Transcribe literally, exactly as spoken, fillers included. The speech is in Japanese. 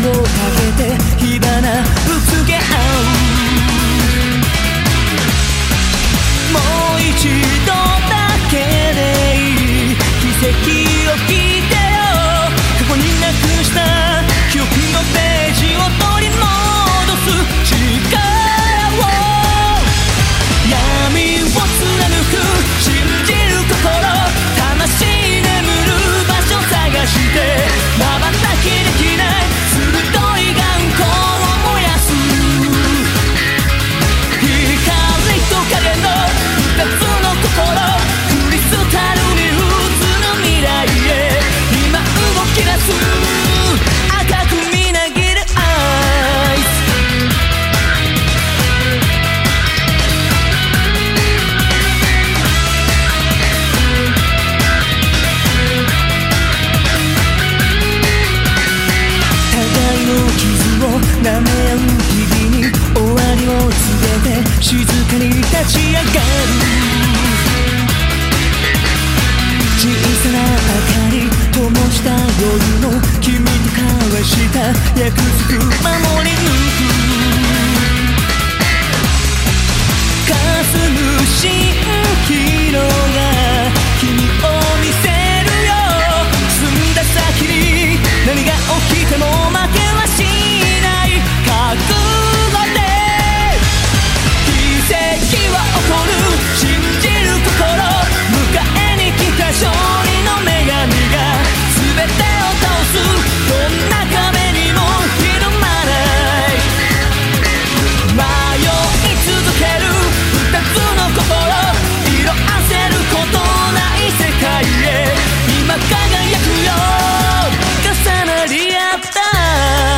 をかけて火花ぶつけ合う。もう一度だけでいい奇跡を聞いてよ。過去になくした記憶のページを取り戻す力を。闇を貫く信じる心、魂眠る場所探してまばたきできない鋭い眼光を燃やす。光と影の二つの心、クリスタルに映る未来へ今動き出す。赤くみなぎるアイス。互いの傷を舐め合う日々に終わりを告げて静かに立ち上がる。小さな明かり灯した夜の君と交わした約束守り抜く。霞む蜃気楼が君を見せるよ。進んだ先に何が起きても負けはしない覚悟で。奇跡は起こる信じる心、迎えに来た勝利の女神が全てを倒す。どんな壁にもひるまない。迷い続ける二つの心、色あせることない世界へ今輝くよ。重なり合った